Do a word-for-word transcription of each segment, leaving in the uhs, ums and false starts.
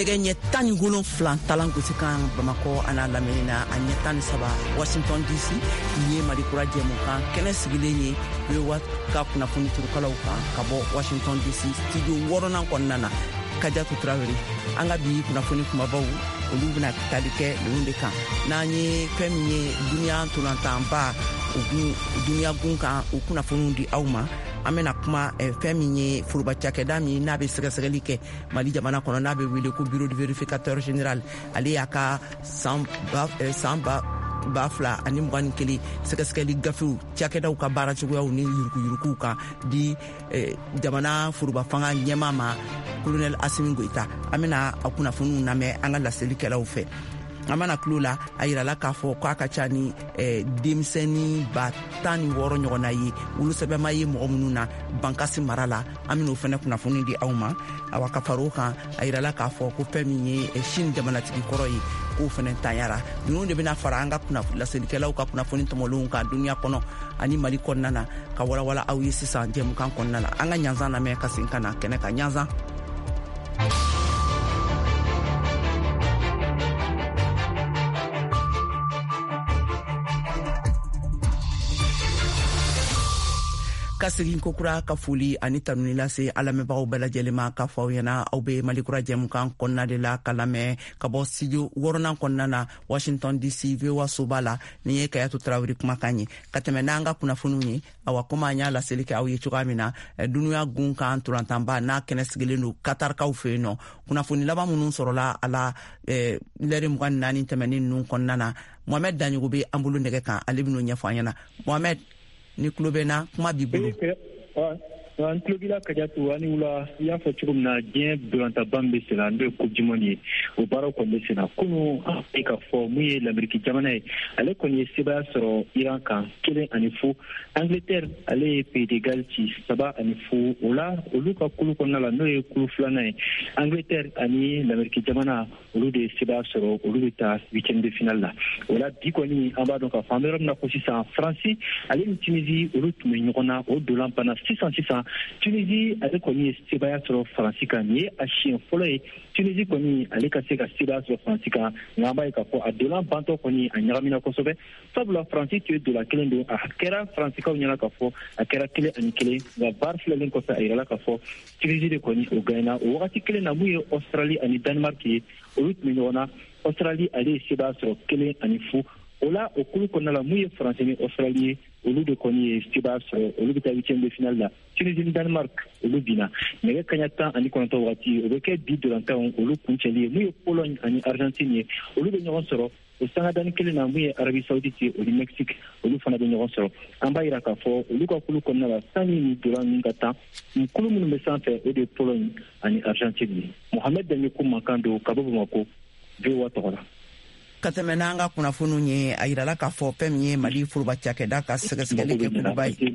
nɛgɛ ɲɛ tan ni wolonfila talan gosi kan Bamako ana lamɛnina a ɲɛ tan ni saba Washington D C ye Mali kura jɛmukan kɛnɛ sigilen ye U E A ka kunnafoni turukalaw kan ka bɔ Washington D C studio wɔɔrɔnan kɔnɔna na Kadiatu Traoré an ka bi kunnafoni kumabaw olu bɛna tali kɛ ninnu de kan n'an ye fɛn min ye duniya ntolantanba duniya gun kan o kunnafoniw di aw ma an bɛna kuma fɛn min ye foroba cakɛda min n'a bɛ sɛgɛsɛgɛli kɛ Mali jamana kɔnɔ n'a bɛ wele ko bureau du vérificateur général ale y'a ka san ba ba fila ani mugan ni kelen sɛgɛsɛgɛli gafew cakɛdaw ka baara cogoyaw ni yurukuyurukuw kan di jamana foroba fanga ɲɛma ma colonel Assimi Goïta an bɛna a kunnafoniw lamɛn an ka laselikɛlaw fɛ an mana tulo la a yirala k'a fɔ k'a ka ca ni denmisɛnni ba tan ni wɔɔrɔ ɲɔgɔnna ye olu sɛbɛnma ye mɔgɔ minnu na Bankasi mara la an bɛna o fɛnɛ kunnafoni di aw ma awa ka faro kan a yirala k'a fɔ ko fɛn min ye Chine jamanatigi kɔrɔ ye k'o fɛnɛ tanyara ninnu de bɛna fara an ka laselikɛlaw ka kunnafoni tɔmɔlenw kan duniya kɔnɔ ani Mali kɔnɔna na ka walawala aw ye sisan jɛmukan kɔnɔna la an ka ɲanzan lamɛn ka segin ka na kɛnɛ ka ɲanzan. Ka segin kokura ka foli ani tanuni lase alamɛbagaw bɛɛ lajɛlen ma k'a fɔ aw ɲɛna aw bɛ Mali kura jɛmukan kɔnɔna de la ka lamɛn ka bɔ studio wɔɔrɔnan kɔnɔna na Washington D C V O A soba la nin ye Kadiatu Traoré kumakan ye ka tɛmɛ n'an ka kunnafoniw ye awa komi an y'a laseli kɛ aw ye cogoya min na duniya gun kan ntolantanba n'a kɛnɛ sigilen don Katarikaw fɛ yen nɔ kunnafoni laban minnu sɔrɔla a la lɛri mugan ni naani tɛmɛnen ninnu kɔnɔna na Mohamed Daɲogo bɛ an bolo nɛgɛ kan ale bɛn'o ɲɛfɔ an ɲɛna Mohamed ni kulo bɛ na kuma b'i bolo. An tulo b'i la Kadiatu ani wula i y'a fɔ cogo min na diɲɛ dolantaban bɛ sen na n'o ye coupe du monde ye o baaraw kɔni bɛ sen na kunun an bɛ ka fɔ mun ye l'Amérique jamana ye ale kɔni ye sebaya sɔrɔ Iran kan kelen ani fu Angleterre ale ye Pays de Galles ci saba ani fu o la olu ka kulu kɔnɔna la n'o ye kulu filanan ye Angleterre ani l'Amérique jamana olu de ye sebaya sɔrɔ olu bɛ taa huitième de finale la o la bi kɔni an b'a dɔn k'a fɔ an bɛ yɔrɔ min na ko sisan Faransi ale ni Tunisie olu tun bɛ ɲɔgɔn na o dolan banna sisan sisan Tunisie ale kɔni ye sebaya sɔrɔ Faransi kan nin ye a siɲɛ fɔlɔ ye Tunisie kɔni ale ka se ka sebaya sɔrɔ Faransi kan nka an b'a ye k'a fɔ a dolan bantɔ kɔni a ɲagamina kosɛbɛ sabula Faransi tun ye dolan kelen don a kɛra Faransikaw ɲɛna k'a fɔ a kɛra kelen ani kelen nka V A R filɛlen kɔfɛ a yirala k'a fɔ Tunisie de kɔni o gagnera o wagati kelen na mun ye Australie ani Danemark ye olu tun bɛ ɲɔgɔn na Australie ale ye sebaya sɔrɔ kelen ani fu o la o kulu kɔnɔna la mun ye Faransi ni Australie ye olu de kɔni ye sebaya sɔrɔ olu bɛ taa huitième de finale la Tunisie ni Danemark olu binna nɛgɛ kaɲa tan ani kɔnɔntɔn wagati o bɛ kɛ bi dolantanw olu kuncɛli ye mun ye Pologne ani Argentine ye olu bɛ ɲɔgɔn sɔrɔ o sangadani kelen na mun ye Arabie Saoudite ye olu Mexique olu fana bɛ ɲɔgɔn sɔrɔ an b'a yira k'a fɔ olu ka kulu kɔnɔna la sanni ni dolan ninnu ka tan nin kulu minnu bɛ sanfɛ o de ye Pologne ani Argentine ye Mohamed Daɲogo mankan don ka bɔ Bamako V O A tɔgɔ la. Ka tɛmɛ n'an ka kunnafoniw ye a yirala k'a fɔ fɛn min ye Mali foroba cakɛda ka sɛgɛsɛgɛli kɛ kuruba ye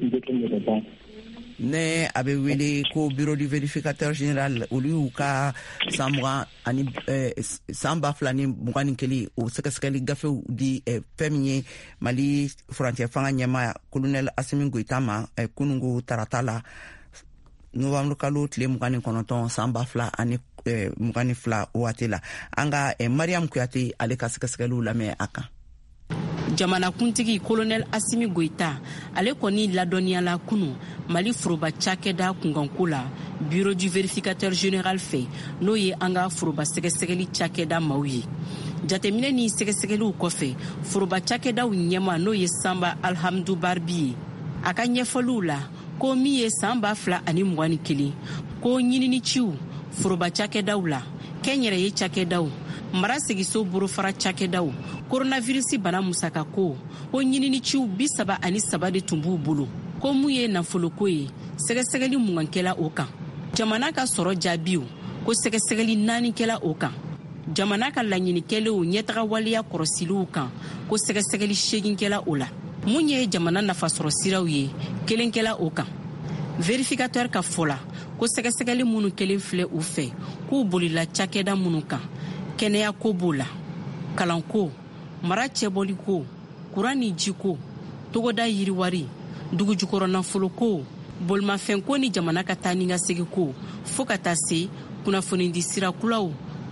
ne a bɛ wele ko bureau du vérificateur général olu y'u ka san mugan ani san ba fila ni mugan ni kelen o sɛgɛsɛgɛli gafew di fɛn min ye Mali furancɛ fanga ɲɛma colonel Assimi Goïta ma kunungo tarata la novembre kalo tile mugan ni kɔnɔntɔn san ba fila ani mugan ni fila waati la an ka Mariam Kuyate ale ka sɛgɛsɛgɛliw lamɛn a kan. Jamanakuntigi colonel Assimi Goïta ale kɔni ladɔnniyala kunu Mali foroba cakɛda kunkanko la bureau du vérificateur général fɛ n'o ye an ka foroba sɛgɛsɛgɛli cakɛda maaw ye jateminɛ ni sɛgɛsɛgɛliw kɔfɛ foroba cakɛdaw ɲɛma n'o ye Sanba Alhamdu Barbi ye a ka ɲɛfɔliw la ko min ye san ba fila ani mugan ni kelen ko ɲinini foroba cakɛdaw la kɛnyɛrɛye cakɛdaw mara segiso borofara cakɛdaw coronavirus bana musaka ko ko ɲinini ciw bi saba ani saba de tun b'u bolo ko mun ye nafoloko ye sɛgɛsɛgɛli mugan kɛla o kan jamana ka sɔrɔ jaabiw ko sɛgɛsɛgɛli naani kɛla o kan jamana ka laɲinikɛlew ɲɛtaga waleya kɔrɔsiliw kan ko sɛgɛsɛgɛli segin kɛla o la mun ye jamana nafasɔrɔ siraw ye kelen kɛla o kan vérificateur ka fɔla ko sɛgɛsɛgɛli minnu kelen filɛ u fɛ k'u bolila cakɛda minnu kan kɛnɛya ko b'o la kalanko mara cɛbɔli ko kuran ni jiko togoda yiriwari dugujukɔrɔ nafolo ko bolimafɛn ko ni jamana ka taa ni ka segin ko fo ka taa se kunnafonidi sira kulaw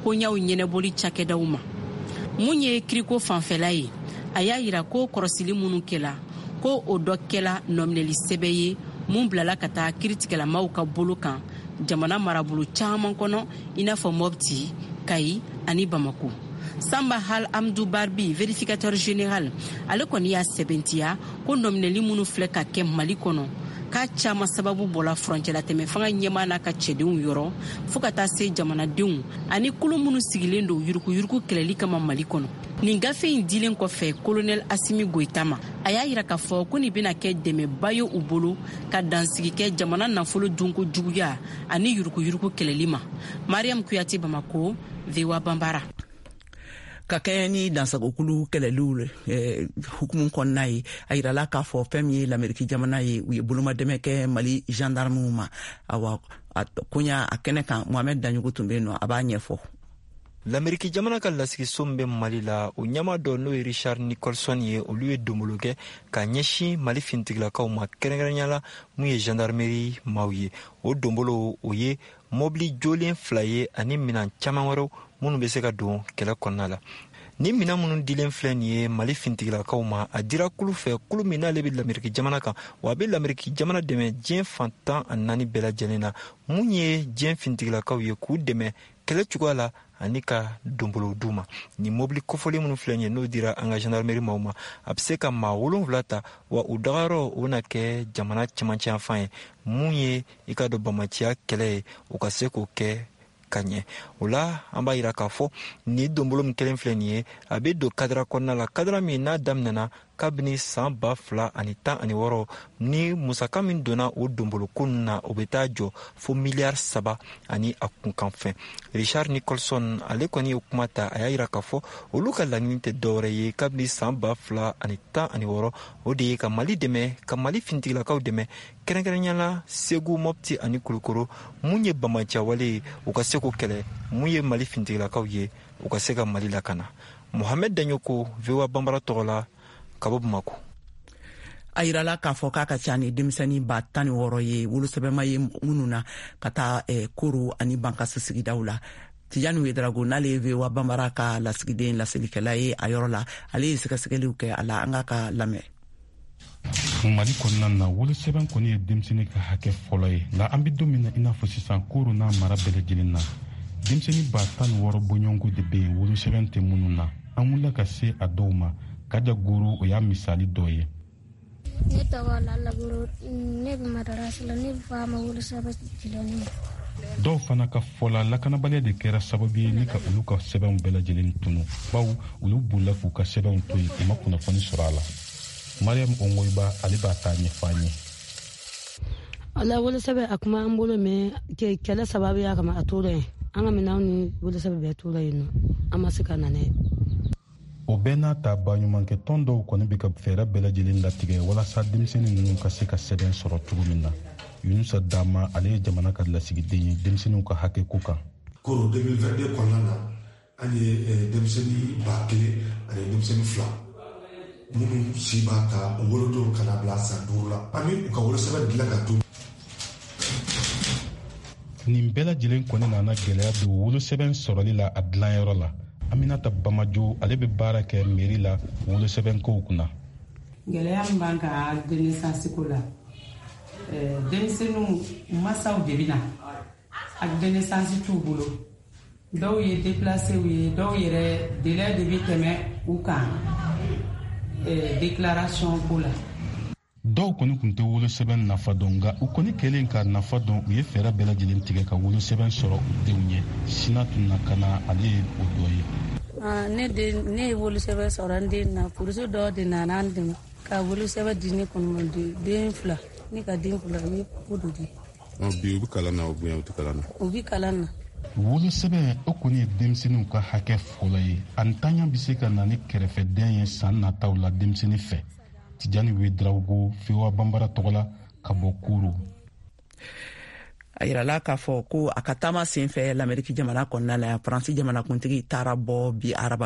koɲaw ɲɛnɛbɔli cakɛdaw ma. Mun ye kiriko fanfɛla ye, a y'a yira ko kɔrɔsili minnu kɛla ko o dɔ kɛla nɔminɛli sɛbɛ ye mun bilala ka taa kiritigɛlamaw ka bolo kan jamana marabolo caaman kɔnɔ i n'a fɔ Mopti, Kayi ani Bamako. Samba Hal Amdou Barbi, vérificateur général, ale kɔni y'a sɛbɛntiya ko nɔminɛli minnu filɛ ka kɛ Mali kɔnɔ k'a caman sababu bɔla furancɛla tɛmɛ fanga ɲɛmaa n'a ka cɛdenw yɔrɔ fo ka taa se jamanadenw ani kulu minnu sigilen don yurukuyuruku kɛlɛli kama Mali kɔnɔ. Nin gafe in dilen kɔfɛ kolonɛl Asimi Goita ma, a y'a yira k'a fɔ ko nin bɛna kɛ dɛmɛba ye u bolo ka dansigi kɛ jamana nafolo dunko juguya ani yurukuyuruku kɛlɛli ma. Mariam Kuyate, Bamako, V O A Bambara. Ka kɛɲɛ ni dansagokulu kɛlɛliw eh, hukumu kɔnɔna ye a yirala k'a fɔ fɛn min ye l'Amérique jamana ye u ye bolomadɛmɛ kɛ Mali gendarmew ma. Awa koɲa a kɛnɛ kan Mohamed Daɲogo tun bɛ yen nɔ a b'a ɲɛfɔ. L'Amérique jamana ka lasigiso bɛ Mali la o ɲɛma dɔ n'o ye Richard Nicholson ye olu ye donbolo kɛ ka ɲɛsin Mali fintigilakaw ma kɛrɛnkɛrɛnyala mun ye gendarmerie maaw ye. O donbolo o ye mobili jolen fila ye ani minan caman wɛrɛw minnu bɛ se ka don kɛlɛ kɔnɔna la. Ni minan minnu dilen filɛ nin ye Mali fintigilakaw ma a dira kulu fɛ kulu min n'ale bɛ l'Amérique jamana kan wa a bɛ l'Amérique jamana dɛmɛ diɲɛ fantan ani naani bɛɛ lajɛlen na mun ye diɲɛ fintigilakaw ye k'u dɛmɛ kɛlɛ cogoya la ani ka donbolo d'u ma. Ni mobili kofɔli minnu filɛ nin ye n'o dira an ka gendarmerie maaw ma a bɛ se ka maa wolonwula ta wa u dagayɔrɔ o na kɛ jamana cɛmancɛ yanfan ye mun ye i ka dɔn bamaciya kɛlɛ ye u ka se k'o kɛ ka ɲɛ. O la an b'a yira k'a fɔ ni donbolo min kelen filɛ nin ye a bɛ don kadira kɔnɔna la kadira min n'a daminɛna kabini san ba fila ani tan ani wɔɔrɔ ni musaka min donna o donbolo ko ninnu na o bɛ taa jɔ fo miliyari saba ani a kunkan fɛn. Richard Nicholson ale kɔni ye kuma ta a y'a yira k'a fɔ olu ka laɲini tɛ dɔwɛrɛ ye kabini san ba fila ani tan ani wɔɔrɔ o de ye ka Mali dɛmɛ ka Mali fintigilakaw dɛmɛ kɛrɛnkɛrɛnyala Segu, Mopti ani Kulukoro mun ye bamaciya wale ye u ka se k'o kɛlɛ mun ye Mali fintigilakaw ye u ka se ka Mali lakana. Mohamed Daɲoko, V O A Bambara tɔgɔ la, ka bɔ Bamako. A yirala k'a fɔ k'a ka ca ni denmisɛnnin ba tan ni wɔɔrɔ ye wolosɛbɛnma ye minnu na ka taa eh, Koro ani Bankasi sigidaw la. Tijani Wedrago n'ale ye V O A Bambara ka lasigiden laselilikɛla ye a yɔrɔ la ale ye sɛgɛsɛgɛliw kɛ a la an ka ka lamɛn. Mali kɔnɔna na wolosɛbɛn kɔni ye denmisɛnnin ka hakɛ fɔlɔ ye nka an bɛ don min na i n'a fɔ sisan Koro n'a mara bɛɛ lajɛlen na denmisɛnnin ba tan ni wɔɔrɔ bɔɲɔgɔnko de bɛ yen wolosɛbɛn tɛ minnu na an wulila ka se a dɔw ma Kaja Goro o y'a misali dɔ ye. Ne tɔgɔ Lala Goro ne bɛ madarasa la ne fa ma wolosɛbɛn dilannen. Dɔw fana ka fɔla lakanabaliya de kɛra sababu ye ni ka olu ka sɛbɛnw bɛɛ lajɛlen tunu baw olu bolila k'u ka sɛbɛnw to yen u ma kunnafoni sɔrɔ a la. Mariam Ongoiba ale b'a ta ɲɛfɔ an ye. Ala wolosɛbɛn a kuma an bolo mɛ kɛlɛ sababuya kama a tora yen an ka minɛnw ni wolosɛbɛn bɛɛ tora yen nɔ an ma se ka na n'a ye. O bɛɛ n'a ta baɲumankɛ tɔn dɔw kɔni bɛ ka fɛɛrɛ bɛɛ lajɛlen latigɛ walasa denmisɛnnin ninnu ka se ka sɛbɛn sɔrɔ cogo min na. Yunusa Dama ale ye jamana ka lasigiden ye denmisɛnninw ka hakɛ ko kan. Koro deux mille vingt-deux kɔnɔna na an ye denmisɛnnin ba kelen ani denmisɛnnin fila minnu si b'a ta wolodon kana bila san duuru la an bɛ u ka wolosɛbɛn dilan ka to. Nin bɛɛ lajɛlen kɔni nana gɛlɛya don wolosɛbɛn sɔrɔli la a dilanyɔrɔ la. Aminata Bamajo ale bɛ baara kɛ mairie la wolosɛbɛn kow kunna. Gɛlɛya min b'an kan renaissance ko la denmisɛnninw masaw de bɛ na a renaissance t'u bolo dɔw ye déplacé u ye dɔw yɛrɛ délai de bɛ tɛmɛ u kan déclaration ko la. Dɔw kɔni tun tɛ wolosɛbɛn nafa dɔn nka u kɔni kɛlen ka nafa dɔn u ye fɛɛrɛ bɛɛ lajɛlen tigɛ ka wolosɛbɛn sɔrɔ u denw ye. Sina tun na ka na ale ye o dɔ ye. Ne den ne ye wolosɛbɛn sɔrɔ n den na purusi dɔw de nana an dɛmɛ ka wolosɛbɛn di ne kɔnɔ den fila ne ka den fila u ye ko dɔ di. Bi u bɛ kalan na u bonya u tɛ kalan na. U bɛ kalan na. Wolosɛbɛn o kɔni ye denmisɛnninw ka hakɛ fɔlɔ ye a ntanya bɛ se ka na ni kɛrɛfɛdɛn ye san nataw la denmisɛnnin fɛ. Tijani Wedrago, V O A Bambara tɔgɔ la ka bɔ Koro. A yirala k'a fɔ ko a ka taama senfɛ l'Amérique jamana kɔnɔna la Faransi jamanakuntigi taara bɔ bi araba